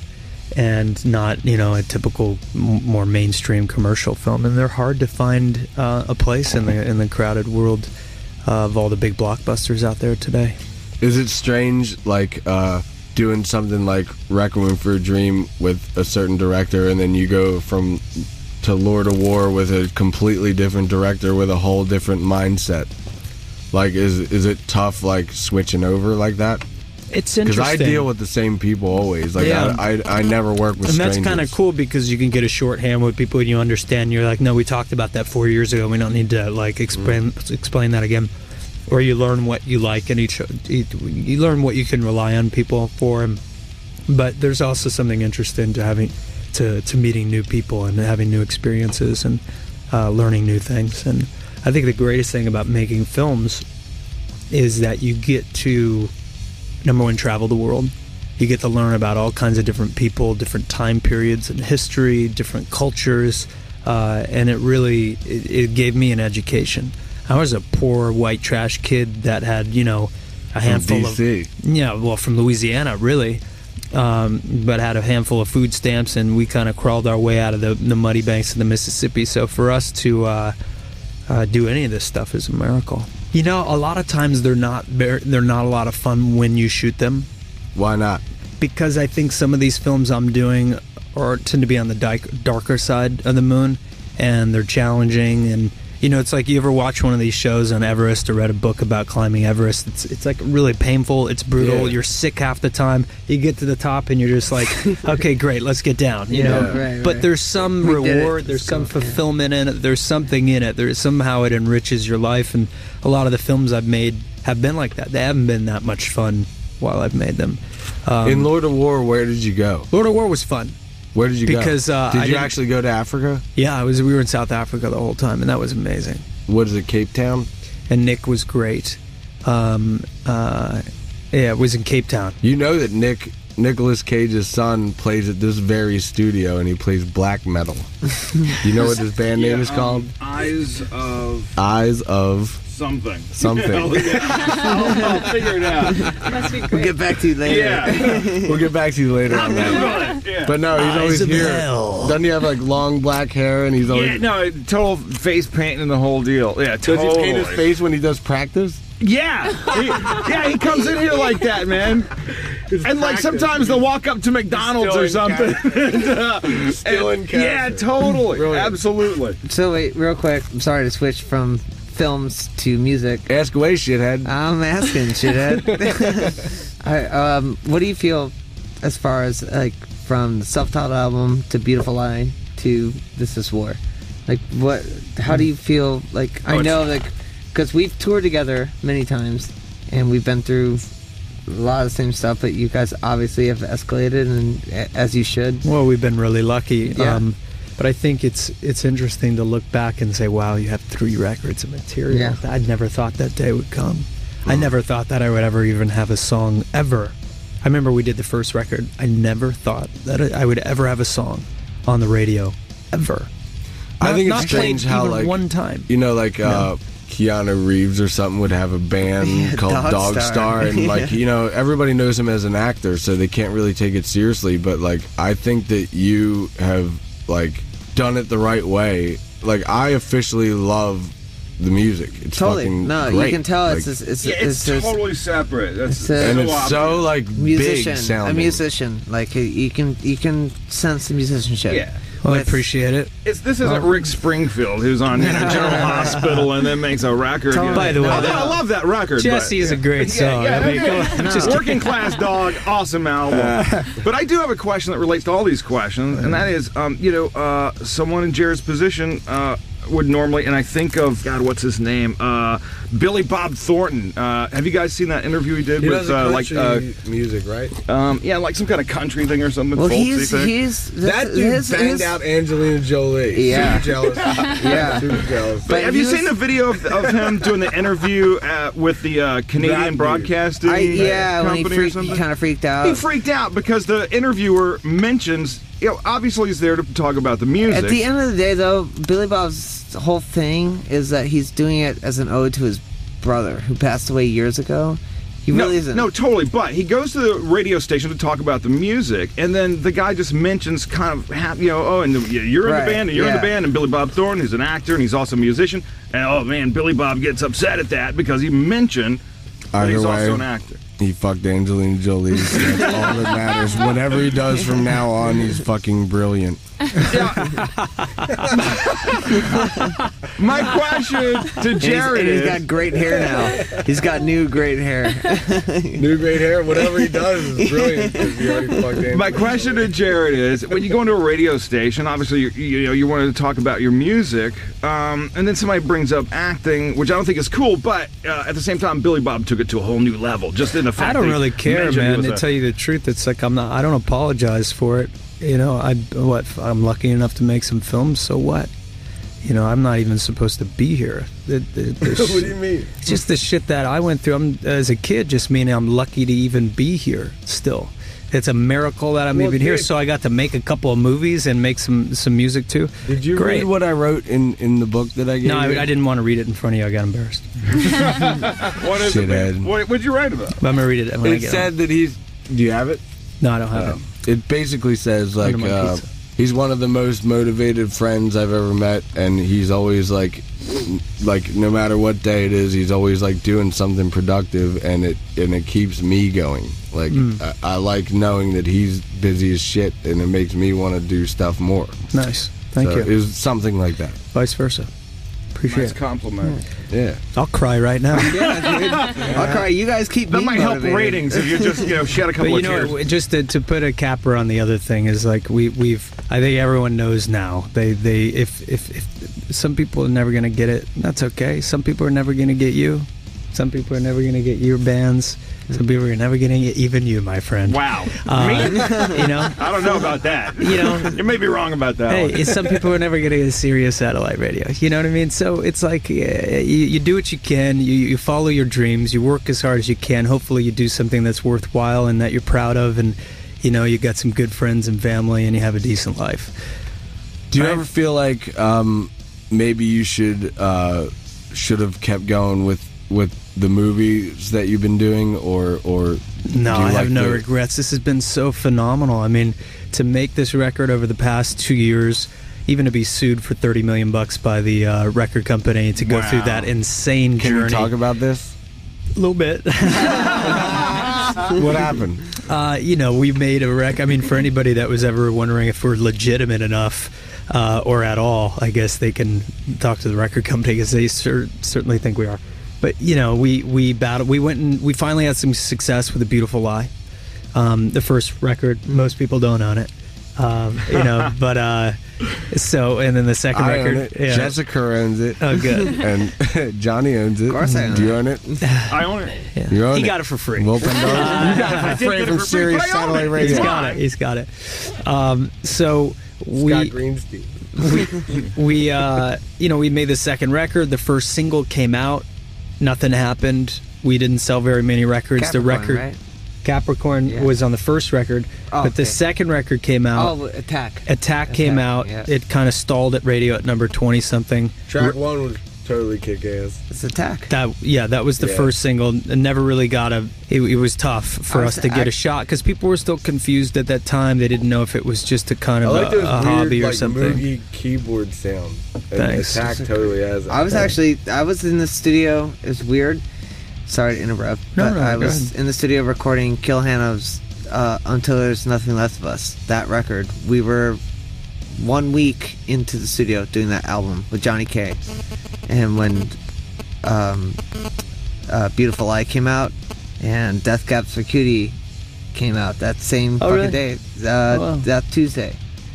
and not, you know, a typical m- more mainstream commercial film. And they're hard to find uh, a place in the in the crowded world of all the big blockbusters out there today. Is it strange, like, uh, doing something like Requiem for a Dream with a certain director, and then you go from to Lord of War with a completely different director with a whole different mindset? Like, is is it tough, like, switching over like that? It's interesting. Because I deal with the same people always. Like, Yeah. I, I I never work with And strangers. that's kind of cool because you can get a shorthand with people and you understand. You're like, no, we talked about that four years ago. We don't need to like explain Mm. explain that again. Or you learn what you like and each you learn what you can rely on people for. And, but there's also something interesting to having to to meeting new people and having new experiences and uh, learning new things. And I think the greatest thing about making films is that you get to, number one, travel the world. You get to learn about all kinds of different people, different time periods in history, different cultures, uh, and it really it, it gave me an education. I was a poor white trash kid that had, you know, a handful D C. of yeah, well, from Louisiana, really, um, but had a handful of food stamps, and we kind of crawled our way out of the, the muddy banks of the Mississippi. So for us to uh, uh, do any of this stuff is a miracle. You know, a lot of times they're not very, they're not a lot of fun when you shoot them. Why not? Because I think some of these films I'm doing are tend to be on the di- darker side of the moon, and they're challenging. And you know, it's like, you ever watch one of these shows on Everest or read a book about climbing Everest? It's it's like really painful. It's brutal. Yeah. You're sick half the time. You get to the top and you're just like, okay, great, let's get down. You Yeah, know, right, but right. there's some We did it. reward. There's some fulfillment in it. There's something in it. There's somehow it enriches your life. And a lot of the films I've made have been like that. They haven't been that much fun while I've made them. Um, In Lord of War, where did you go? Lord of War was fun. Where did you Because, go? uh, did I you didn't- actually go to Africa? Yeah, I was. We were in South Africa the whole time, and that was amazing. What is it, Cape Town? And Nick was great. Um, uh, yeah, it was in Cape Town. You know that Nick Nicolas Cage's son plays at this very studio, and he plays black metal. You know what his band name is um, called? Eyes of Eyes of something. something. I'll, I'll figure it out. Must be We'll great. get back to you later. Yeah. We'll get back to you later on that. Yeah. But no, he's Eyes always of here. hell. Doesn't he have like long black hair, and he's always? Yeah, no, total face painting and the whole deal. Yeah, Does totally. he paint his face when he does practice? Yeah, he, yeah, he comes in here like that, man. And like sometimes they'll walk up to McDonald's or Still in something. and, uh, Still in and- character. Yeah, totally, Brilliant. absolutely. So wait, real quick. I'm sorry to switch from films to music. Ask away, shithead. I'm asking, shithead. I, um, what do you feel as far as like from the self-titled album to Beautiful Lie to This Is War? Like, what? How do you feel? Like, I Oh, know, like, because we've toured together many times, and we've been through a lot of the same stuff. But you guys obviously have escalated, and a- as you should. Well, we've been really lucky. Yeah. Um, but I think it's it's interesting to look back and say, wow, you have three records of material. Yeah. I'd never thought that day would come. I never thought that I would ever even have a song ever. I remember we did the first record. I never thought that I would ever have a song on the radio, ever. I Not- think it's not strange played how even like one time. You know, like uh, Keanu Reeves or something would have a band Yeah, called Dog Dog, Star. Star, and like Yeah. you know, everybody knows him as an actor, so they can't really take it seriously. But like, I think that you have like done it the right way. Like, I officially love the music. It's Totally. fucking No, great. you can tell Like, it's it's it's, Yeah, it's, it's, totally separate. That's it's a- and so it's obvious. so like musician, big a sounding. musician. Like you can you can sense the musicianship. Yeah. Well, I with- appreciate it. It's, this isn't Rick Springfield who's on you know, General Hospital and then makes a record. you know. By the way, Although I love that record. Jesse but, is a great song. Yeah, I mean, yeah, come yeah. on, No. just Working Class Dog, awesome album. But I do have a question that relates to all these questions, and that is, um, you know, uh, someone in Jared's position uh, would normally, and I think of, God, what's his name? Uh, Billy Bob Thornton. Uh, have you guys seen that interview he did He with, does uh, like, country uh, music, right? um, yeah, like some kind of country thing or something? Well, folksy he's thing? he's That dude his, banged his, out Angelina Jolie. Yeah. Super jealous. Yeah. Super jealous. But have he you was- seen the video of, of him doing the interview uh, with the uh, Canadian That dude. Broadcasting I, yeah, when he, Company or freaked, he something? kind of freaked out. He freaked out because the interviewer mentions, you know, obviously he's there to talk about the music. At the end of the day, though, Billy Bob's whole thing is that he's doing it as an ode to his brother, who passed away years ago. He really no, isn't. No, totally. But he goes to the radio station to talk about the music, and then the guy just mentions kind of, ha- you know, oh, and the, you're in Right, the band, and you're yeah. in the band, and Billy Bob Thornton, who's an actor, and he's also a musician. And oh man, Billy Bob gets upset at that because he mentioned that Either he's way, also an actor. he fucked Angelina Jolie. So that's all that matters. Whatever he does from now on, he's fucking brilliant. My question to And he's, Jared and he's is, got great hair now. He's got new great hair. New great hair. Whatever he does is brilliant. 'Cause he already fucked Angelina. my question to Jared is, when you go into a radio station, obviously you, you know you wanted to talk about your music, um, and then somebody brings up acting, which I don't think is cool, but uh, at the same time, Billy Bob took it to a whole new level. Just in the fact I don't that he really care, mentioned he man. was To a- tell you the truth, it's like I'm not. I don't apologize for it. You know, I what I'm lucky enough to make some films. So what? You know, I'm not even supposed to be here. The, the, the What sh- do you mean? It's just the shit that I went through. I'm as a kid, just meaning I'm lucky to even be here still. It's a miracle that I'm Well, even here. dude. So I got to make a couple of movies and make some some music too. Did you Great. read what I wrote in, in the book that I gave No, you? I, I didn't want to read it in front of you. I got embarrassed. What is it? Shithead. What would you write about? But I'm gonna read it when I It get said home. that he's. Do you have it? No, I don't have Um, it basically says like Under my uh, pizza. he's one of the most motivated friends I've ever met, and he's always like, like no matter what day it is, he's always like doing something productive, and it and it keeps me going. Like Mm. I, I like knowing that he's busy as shit, and it makes me want to do stuff more. it. Nice. Thank So you. It was something like that. Vice versa. Appreciate Nice it. compliment. Yeah. I'll cry right now. Yeah, dude. I'll cry. You guys keep That me might help motivated. ratings if you just you know shed a But couple you of know, tears. just to, to put a capper on the other thing is like we we've. I think everyone knows now. They they if if, if some people are never gonna get it, that's okay. Some people are never gonna get you. Some people are never gonna get your bands. Some people are never gonna get even you, my friend. Wow. Uh, Me? You know. I don't know about that. You know. You may be wrong about that. Hey, one. some people are never going to get a Sirius satellite radio. You know what I mean? So it's like uh, you, you do what you can. You, you follow your dreams. You work as hard as you can. Hopefully, you do something that's worthwhile and that you're proud of. And you know, you got some good friends and family, and you have a decent life. Do you Right. ever feel like um, maybe you should uh, should have kept going with with the movies that you've been doing, or or No, do you I have like no the- regrets. This has been so phenomenal. I mean, to make this record over the past two years, even to be sued for thirty million bucks by the uh, record company, to go Wow. through that insane Can journey. we talk about this? A little bit. What happened? Uh, you know, we made a rec. I mean, for anybody that was ever wondering if we're legitimate enough uh, or at all, I guess they can talk to the record company because they cer- certainly think we are. But you know, we we battled. We went and we finally had some success with A Beautiful Lie, um, the first record. Most people don't own it, um, you know. But uh, so and then the second I record, own it. yeah. Jessica owns it. Oh, good. And Johnny owns it. Of course I own Do you own it? I own it. Yeah. You own he it. got it for free. Well, then, Uh, you got it I for did free get it from for free, Sirius but I own Satellite it. Radio. He's got it. He's got it. Um, so we. Scott Greenstein. we, we uh, you know, we made the second record. The first single came out. Nothing happened. We didn't sell very many records. the Capricorn, record right? Capricorn Yeah. was on the first record, Oh, but the okay. second record came out. Oh, Attack. Attack came Attack, out. yeah. It kind of stalled at radio at number twenty something. Track one was totally kick ass. It's Attack. That yeah, that was the Yeah. first single. It never really got a. It, it was tough for I us was- to get I- a shot because people were still confused at that time. They didn't know if it was just a kind I of like a, those a weird, hobby or like, something. Moogie keyboard sound. And Thanks. Attack totally has it. I was actually I was in the studio. It was weird. Sorry to interrupt, No, but no, I go was ahead. in the studio recording Kill Hannah's uh, "Until There's Nothing Left of Us." That record. We were one week into the studio doing that album with Johnny K, and when um, uh, "Beautiful Lie" came out and "Death Caps for Cutie" came out that same Oh, fucking really? day, uh, Wow. that Tuesday.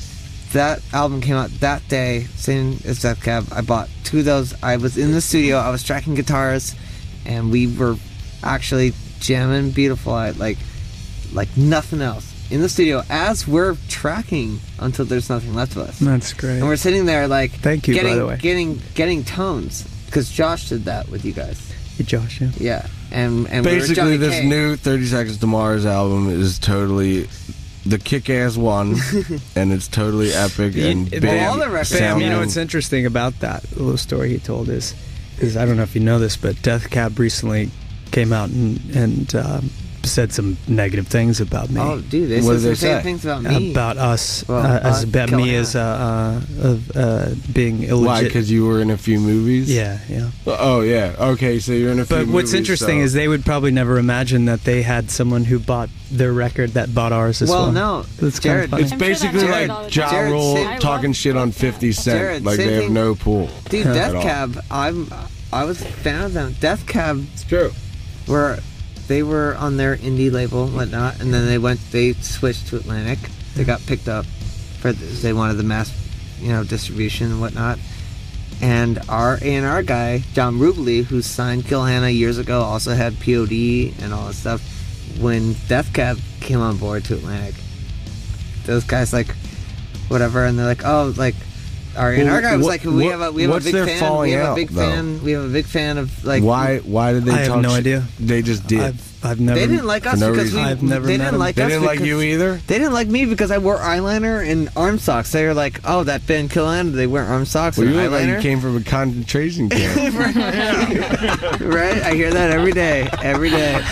That album came out that day, same as Death Cab. I bought two of those. I was in the studio. I was tracking guitars, and we were actually jamming "Beautiful Eye" like like nothing else in the studio as we're tracking "Until There's Nothing Left of Us." That's great. And we're sitting there like Thank you, by getting the way. getting getting tones because Josh did that with you guys. Hey, Josh, yeah. Yeah, and and we were Basically, Johnny this K. new thirty Seconds to Mars album is totally the kick-ass one, and it's totally epic and You- big. all the records- Sam, sounding. you know what's interesting about that little story he told is, is I don't know if you know this, but Death Cab recently came out and and um, said some negative things about me. Oh, dude, they What said did some they same say? things about me. About us, Well, uh, as uh, about Kill me Hannah. as uh, uh, of uh, being illegit. Why? Because you were in a few movies? yeah, yeah. Oh, yeah. Okay, so you're in a few But movies. what's interesting so- is they would probably never imagine that they had someone who bought their record that bought ours as well. Well, no, That's Jared- kind of It's funny. I'm sure basically that happens all like the Ja time. Rule Jared, I talking love shit on Death fifty Cab. Cent. Jared, like same they have thing- no pool. Dude, at Death all. Cab, I'm, I was a fan of them. Death Cab It's true. were, they were on their indie label and whatnot, and then they went, they switched to Atlantic. They got picked up for, the, they wanted the mass, you know, distribution and whatnot. And our A and R guy, John Rubley, who signed Kill Hannah years ago, also had P O D and all that stuff. When Death Cab came on board to Atlantic, those guys like, whatever, and they're like, oh, like, our A and R Well, guy was what- like, we what- have a we have what's a big their fan. We falling have a out, big though? fan. We have a big fan of like Why? Why did they I have talk no shit? idea. They just did. I've, I've never. They didn't like us no because reason. we. I've never they met didn't them. like They us. didn't like because- you either? They didn't like me because I wore eyeliner and arm socks. They were like, "Oh, that band Kill Hannah, they wear arm socks Well, and you look like eyeliner." you came from a concentration camp. Right? I hear that every day. Every day.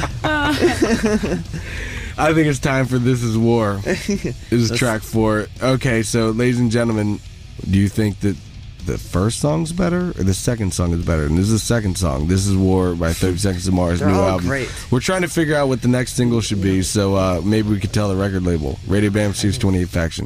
I think it's time for This Is War. This is track four. Okay, so ladies and gentlemen, do you think that the first song's better or the second song is better? And this is the second song. This Is War by thirty Seconds to Mars, They're new all album. great. We're trying to figure out what the next single should be, so uh, maybe we could tell the record label. Radio Bam Series twenty-eight Faction.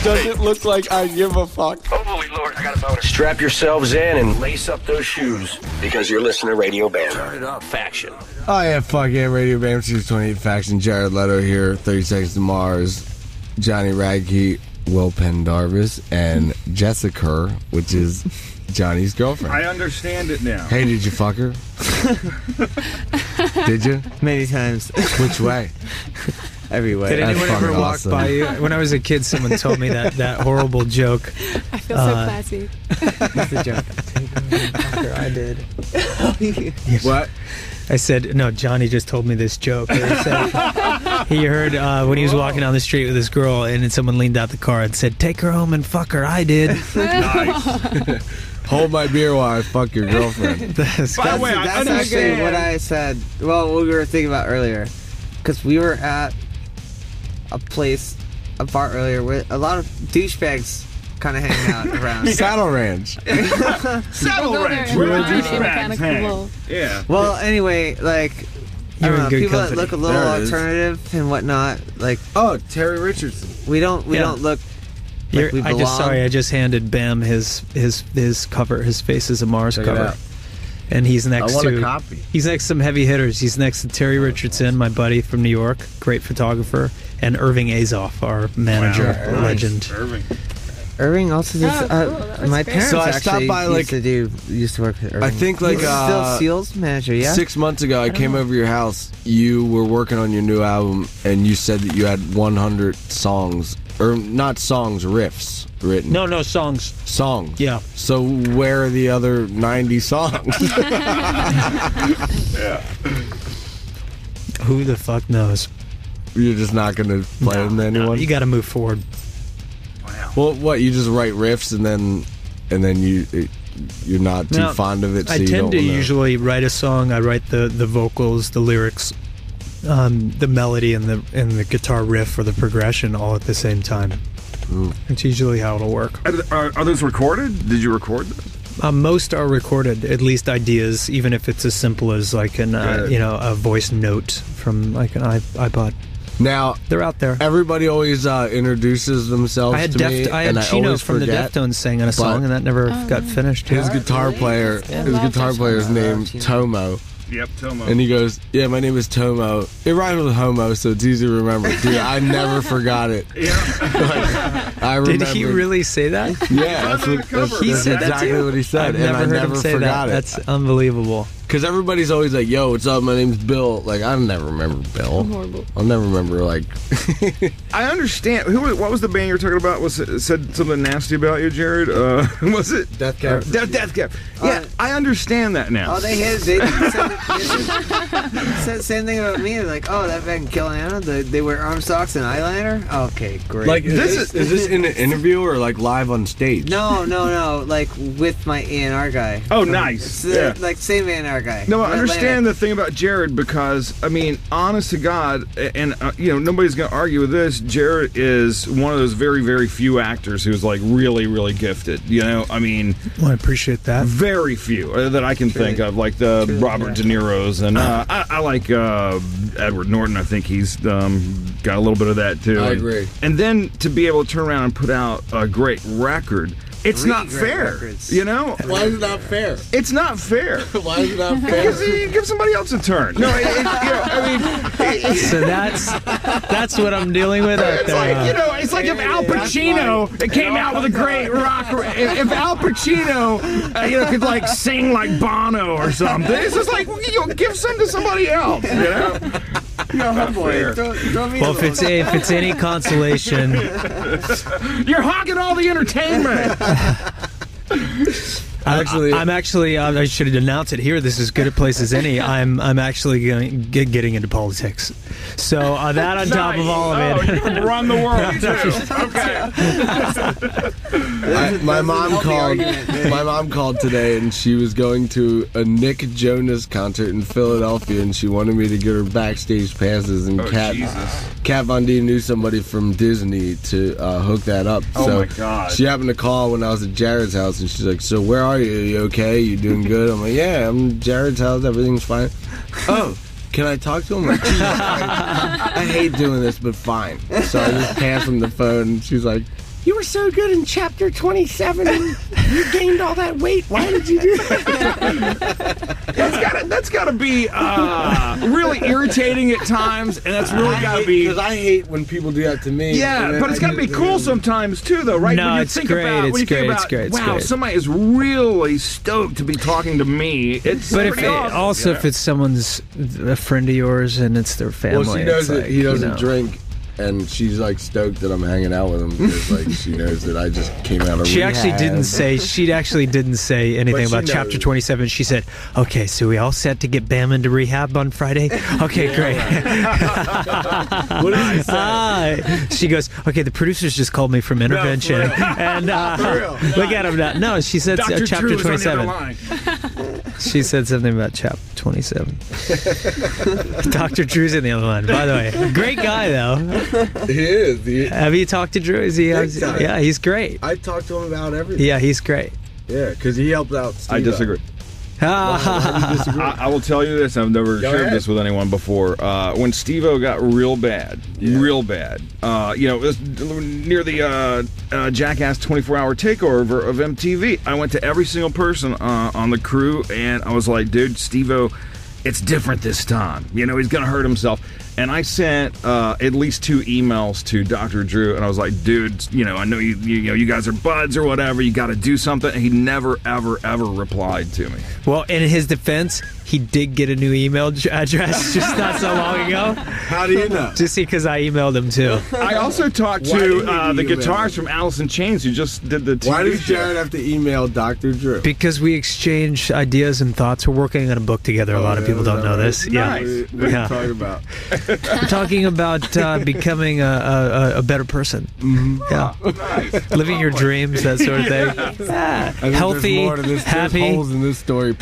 doesn't look like I give a fuck. Holy Lord, I got a boner. Strap yourselves in and lace up those shoes because you're listening to Radio Bam. Turn it up. Faction. Oh yeah, fuck yeah, Radio Bam Series twenty-eight Faction. Jared Leto here, thirty Seconds to Mars, Johnny Radke, Will Pendarvis, and Jessica, which is Johnny's girlfriend. I understand it now. Hey, did you fuck her? Did you? Many times. Which way? Every way. Did anyone That's ever fucking walk awesome. by you? When I was a kid, someone told me that, that horrible joke. I feel Uh, so classy. That's the joke. After I did. What? I said, no, Johnny just told me this joke. He, said, he heard uh, when he was walking down the street with this girl, and then someone leaned out the car and said, take her home and fuck her. I did. Nice. Hold my beer while I fuck your girlfriend. That's, By the way, I That's actually understand. what I said. Well, what we were thinking about earlier. Because we were at a place, a bar earlier, where a lot of douchebags kind of hang out around. Saddle Ranch. Saddle Go Ranch. there Where and the ride douchebags in a kind of hang. cool. Yeah. Well, anyway, like, I You're don't in know, good people company. that look a little There it is. alternative and whatnot, like, Oh, Terry Richardson. we don't, we Yeah. don't look You're, like we I belong. just sorry. I just handed Bam his his his cover. His Face is a Mars Check it cover, out. and he's next I want to a copy. he's next to some heavy hitters. He's next to Terry Richardson, my buddy from New York, great photographer, and Irving Azoff, our manager, Wow. Nice. legend. Irving. Irving also does. Oh, cool. uh, That was my great. parents So I stopped actually by, used like- to do used to work with Irving. I think, like, He's uh, still Seals manager. Yeah. Six months ago, I, came over your house. You were working on your new album, and you said that you had one hundred songs, or not songs, riffs written. No, no songs. Songs. Yeah. So where are the other ninety songs? Who the fuck knows? You're just not going to play them to anyone? You got to move forward. Well, what, you just write riffs and then and then you it, you're not too No, fond of it, so I you tend don't to wanna- usually write a song. I write the, the vocals, the lyrics, um, the melody, and the and the guitar riff or the progression all at the same time. Ooh. It's usually how it'll work. Are, are, are those recorded? Did you record those? Um, most are recorded, at least ideas, even if it's as simple as like an uh, Good. you know a voice note from like an iP- iPod. Now, They're out there. everybody always uh, introduces themselves I had to Deft- me, I had and I Chino always from forget. the Deftones sang in a song, but- and that never Oh, got yeah. finished. His guitar player, Yeah. his Love guitar that player is song. named Chino. Tomo, Yep, Tomo. and he goes, "Yeah, my name is Tomo. It rhymes with homo, so it's easy to remember." Dude, I never forgot it. yeah. Like, I remember. Did he really say that? Yeah, that's, what, that's, He that's said that exactly too? what he said, I've and never I heard never him say forgot that. it. That's unbelievable. Because everybody's always like, "Yo, what's up? My name's Bill." Like, I never remember Bill. Horrible. I'll never remember like. I understand. Who? was- What was the band you were talking about? Was it, said something nasty about you, Jared? Uh, was it Death Cab? Death, Death Cab. Yeah, Uh, I understand that now. Oh, they hit. They said, they said the same thing about me. They're like, oh, that band Kill Hannah. They, they wear arm socks and eyeliner. Okay, great. Like, is This this, is- is this in an interview or like live on stage? no, no, no. Like with my A and R guy. Oh, From- nice. it's, uh, Yeah. Like same A and R guy. No, I from understand Atlanta. the thing about Jared because, I mean, honest to God, and, uh, you know, nobody's going to argue with this, Jared is one of those very, very few actors who's, like, really, really gifted. You know, I mean, Well, I appreciate that. very few uh, that I can think of, like the Truly, Robert yeah. De Niro's. And uh, I, I like uh, Edward Norton. I think he's um, got a little bit of that, too. I And- agree. And then to be able to turn around and put out a great record, it's Three not great fair. records. You know? Why is it not fair? It's not fair. Why is it not Because fair? you give somebody else a turn. No, it, it, you know, I mean, So that's that's what I'm dealing with out it's there. like, you know, it's like if Al Pacino it came out with a great rock. If, if Al Pacino, uh, you know, could like sing like Bono or something, it's just like you know, give some to somebody else. You know, Oh boy, throw, throw me Well, a if it's if it's any consolation, you're hogging all the entertainment. Actually, I'm actually uh, I should announce it here. This is as good a place as any. I'm I'm actually going get, getting into politics. So uh, that on top of all of Oh, it. you can run the world too. Okay. I, my mom Healthy called. argument. My mom called today, and she was going to a Nick Jonas concert in Philadelphia, and she wanted me to get her backstage passes. And Oh, Kat, Jesus. Kat Von D knew somebody from Disney to uh, hook that up. Oh, so my God. She happened to call when I was at Jared's house, and she's like, "So where are you? Are you okay? You doing good?" I'm like, "Yeah, I'm at Jared's house. Everything's fine." Oh. Can I talk to him? Like, Jesus, I, I hate doing this, but fine. So I just pass him the phone, and she's like, you were so good in chapter twenty-seven and you gained all that weight. Why did you do that? That's gotta, that's gotta be uh, really irritating at times, and that's really I gotta hate- be. Because I hate when people do that to me. Yeah, and then but it's I gotta do be it to cool them. sometimes too, though, right? No, when you it's think great, about, it's when you think great, about, it's great, it's wow, great. somebody is really stoked to be talking to me. It's But if pretty it, awesome, also you know? if it's someone's a friend of yours and it's their family, Well, she knows it's that like, he doesn't you know. drink, and she's like stoked that I'm hanging out with him because like she knows that I just came out of She rehab. actually didn't say. She actually didn't say anything But she about chapter knows. twenty-seven. She said, "Okay, so we all set to get Bam into rehab on Friday." Okay, great. What did he say? Ah, she goes, "Okay, the producers just called me from intervention, real. and uh, For real. look at him now." No, she said uh, Doctor chapter Drew is on the twenty-seven. other line. She said something about chapter twenty-seven. Doctor Drew's in the other line, by the way. Great guy, though. He is. He, Have you talked to Drew? Is he? Big time. Yeah, he's great. I talked to him about everything. Yeah, he's great. Yeah, because he helped out Steve. I disagree. Why do you disagree? I, I will tell you this. I've never Go shared ahead. this with anyone before. Uh, when Steve-O got real bad, Yeah. real bad, uh, you know, it was near the uh, uh, Jackass twenty-four hour takeover of M T V. I went to every single person uh, on the crew, and I was like, dude, Steve-O, it's different this time. You know, he's going to hurt himself. And I sent uh, at least two emails to Doctor Drew, and I was like, dude, you know, I know you, you, you know, you guys are buds or whatever. You got to do something. And he never, ever, ever replied to me. Well, in his defense, he did get a new email j- address just not so long ago. How do you know? Just because I emailed him too. I also talked Why to did uh, you the email guitars him? from Alice in Chains who just did the T V Why does show. Jared have to email Doctor Drew? Because we exchange ideas and thoughts. We're working on a book together. A lot of Oh, people yeah, don't know right. this. Yeah. Nice. What, what Yeah. are you talking about? I'm talking about uh, becoming a, a, a better person. Mm-hmm. Yeah. Nice. Living your dreams, that sort of thing. Yeah. I think Healthy, there's more to this. There's happy. holes in this story.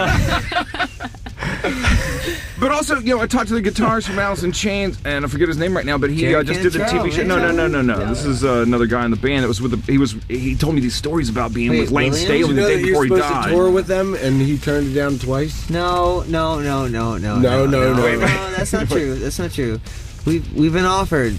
But also, you know, I talked to the guitars from Alice in Chains, and I forget his name right now, but he Jerry uh, just did the T V Cantrell, show. No, no, no, no, no. This is uh, another guy in the band that was with the. He was. He told me these stories about being Wait, with Lane Williams? Staley You the know day that he before was he supposed died. to tour with them, and he turned it down twice. No, no, no, no, no, No, no, no. no. That's not true. That's not true. We've we've been offered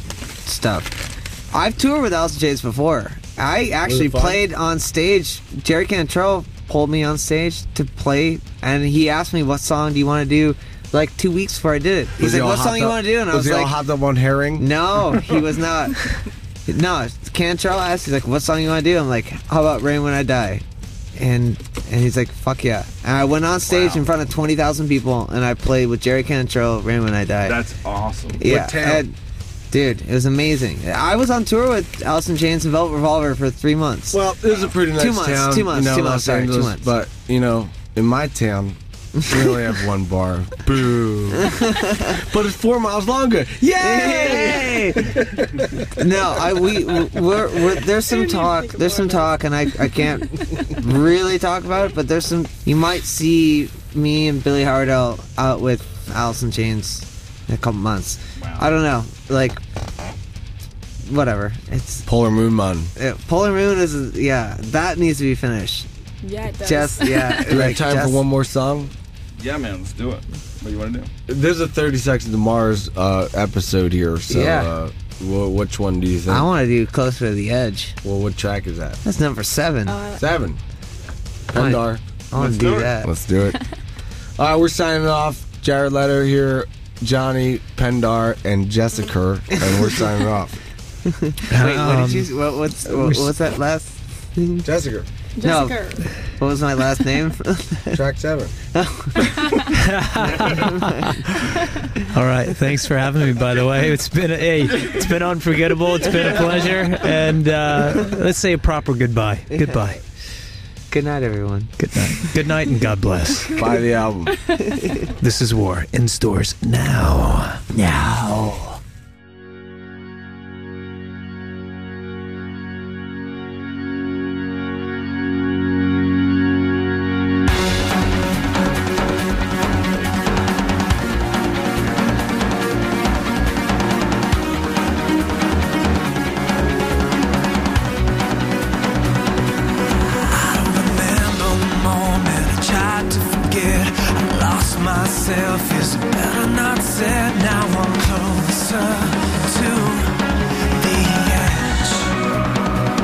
stuff. I've toured with Alice in Chains before. I actually fun? played on stage. Jerry Cantrell pulled me on stage to play, and he asked me, "What song do you want to do?" Like two weeks before I did it. He's Was he like, all "What song hopped you up- want to do?" And I was was he all like, hopped up on herring? "No, he was not." No, Cantrell asked, he's like, "What song you want to do?" I'm like, "How about Rain When I Die?" And and he's like, "Fuck yeah!" And I went on stage Wow. in front of twenty thousand people, and I played with Jerry Cantrell, "Rain When I Die." That's awesome. yeah, town? and- dude, it was amazing. I was on tour with Alice in Chains and Velvet Revolver for three months. Well, this is a pretty nice Two months, town. two months, you know, two Los months, sorry, two Angeles, months. But you know, in my town, we only have one bar. Boo! But it's four miles longer. Yay! No, I we we're, we're there's some talk. There's some talk, and I I can't really talk about it. But there's some. You might see me and Billy Howardell out with Alice in Chains in a couple months. I don't know. Like, whatever. It's Polar Moon Man. uh, Polar Moon is yeah. That needs to be finished. Yeah, it does. Just yeah. Do we like, have time just- for one more song? Yeah, man, let's do it. What do you want to do? There's a thirty Seconds to Mars uh, episode here. So, Yeah. uh, wh- which one do you think? I want to do Closer to the Edge. well, what track is that? That's number seven. Uh, Seven. Fine. Pendar. I want let's to do do it. that. Let's do it. All right, we're signing off. Jared Letter here, Johnny, Pendar, and Jessica, and we're signing off. Wait, what Um, did you? What, what's what, what's that last? thing? Jessica, No. Jessica. What was my last name? track seven. All right, thanks for having me. By the way, it's been a, hey, it's been unforgettable. It's been a pleasure, and uh, let's say a proper goodbye. Goodbye. Good night, everyone. Good night. Good night, and God bless. Buy the album. This is War in stores now. Now. Remember the moment I tried to forget. I lost myself. Is it better not said? Now I'm closer to the edge.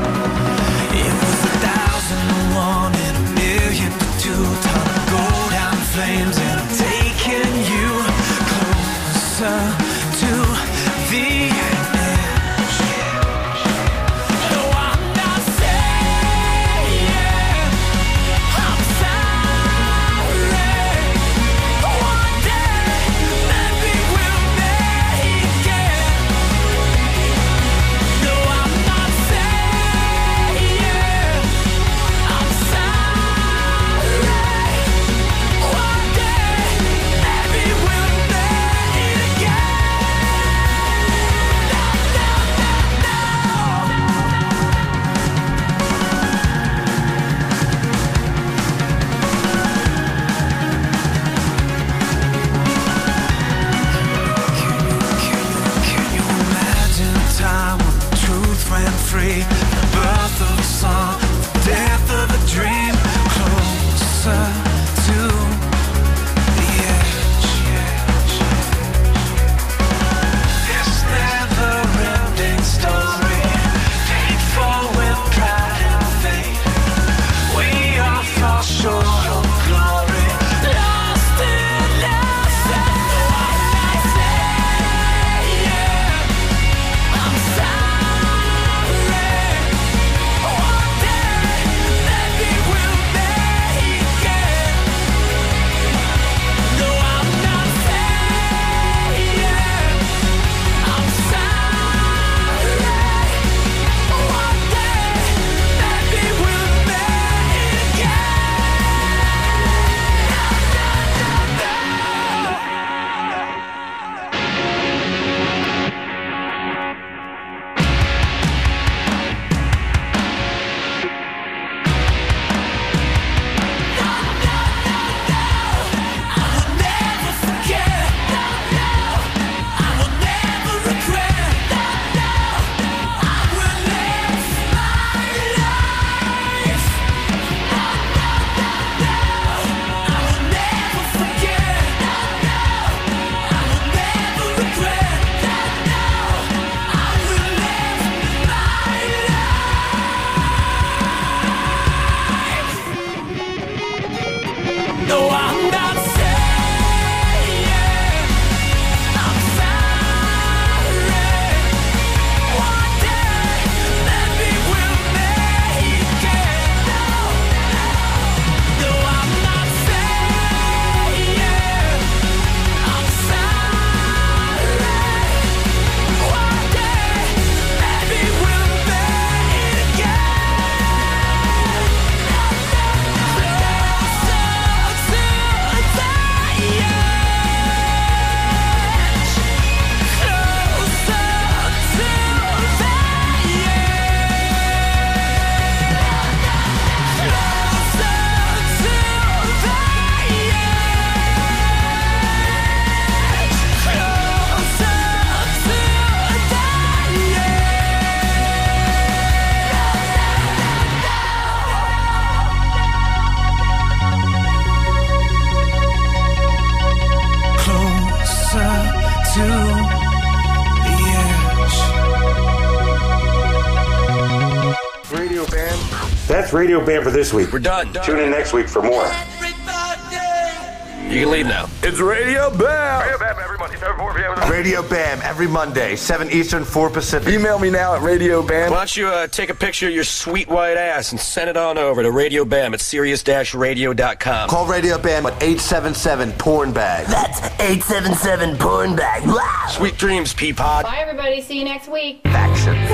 That's Radio Bam for this week. We're done. Tune in next week for more. You can leave now. It's Radio Bam. Radio Bam every Monday, seven, four p.m. Radio Bam every Monday, seven Eastern, four Pacific. Email me now at Radio Bam. Why don't you uh, take a picture of your sweet white ass and send it on over to Radio Bam at Sirius radio dot com. Call Radio Bam at eight seven seven porn bag. That's eight seven seven porn bag. Wow. Sweet dreams, Peapod. Bye, everybody. See you next week. Action.